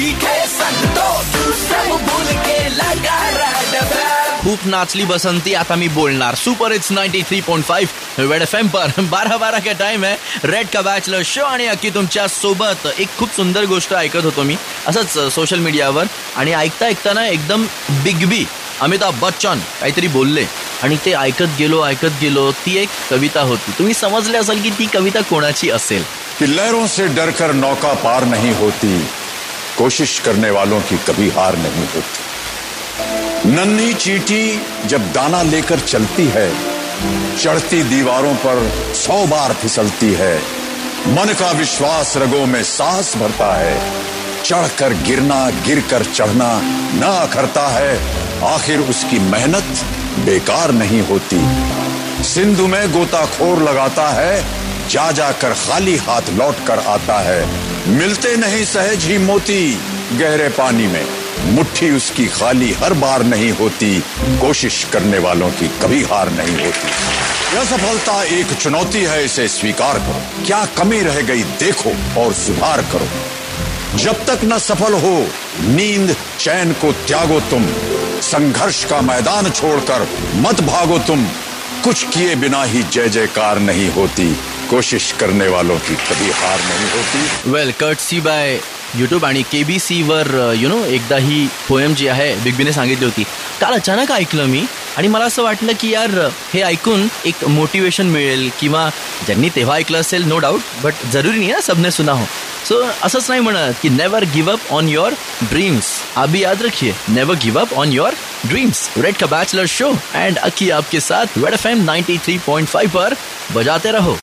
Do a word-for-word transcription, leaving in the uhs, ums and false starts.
सीखे सकतो तू सब भूल के लगा रेड एफएम। खूप नाचली बसंती, आता मी बोलणार super hits ninety three point five Red F M पर बारा बारा का टाइम आहे. रेड का बॅचलर शो आणि अक्की तुमच्या सोबत. एक खूप सुंदर गोष्ट ऐकत होतो मी असंच सोशल मीडियावर आणि ऐकता ऐकताना एकदम बिग बी अमिताभ बच्चन काहीतरी बोलले आणि ते ऐकत गेलो ऐकत गेलो ती एक कविता होती. तुम्ही समजले असाल की ती कविता कोणाची असेल. कि लहरों से डरकर नौका पार नहीं होती, कोशिश करने वालों की कभी हार नहीं होती. नन्ही चींटी जब दाना लेकर चलती है, चढ़ती दीवारों पर सौ बार फिसलती है. मन का विश्वास रगों में साहस भरता है, चढ़कर गिरना गिरकर चढ़ना न अखरता है. आखिर उसकी मेहनत बेकार नहीं होती. सिंधु में गोताखोर लगाता है, जा जाकर खाली हाथ लौट कर आता है. मिलते नहीं सहज ही मोती गहरे पानी में, मुट्ठी उसकी खाली हर बार नहीं होती. कोशिश करने वालों की कभी हार नहीं होती. यह सफलता एक चुनौती है, इसे स्वीकार करो. क्या कमी रह गई देखो और सुधार करो. जब तक न सफल हो नींद चैन को त्यागो तुम. संघर्ष का मैदान छोड़कर मत भागो तुम. कुछ किए बिना ही जय जयकार नहीं होती. कोशिश करने वालों की कभी हार नहीं होती. वेल कर्टसी बाय युट्यूब आणि केबीसी वर यु नो एकदा ही पोएम जी आहे बिग बीने सांगितली होती. काल अचानक ऐकलं मी आणि मला असं वाटलं की यार हे ऐकून एक मोटिवेशन मिळेल किंवा ज्यांनी तेव्हा ऐकलं असेल नो डाऊट बट जरुरी नाही ना सबने सुना हो. सो असंच नाही म्हणत की never give up on your dreams. अभी याद रखिए never give up on your dreams. Red का बैचलर शो एंड अकी आपके साथ Red F M ninety three point five पर बजाते रहो.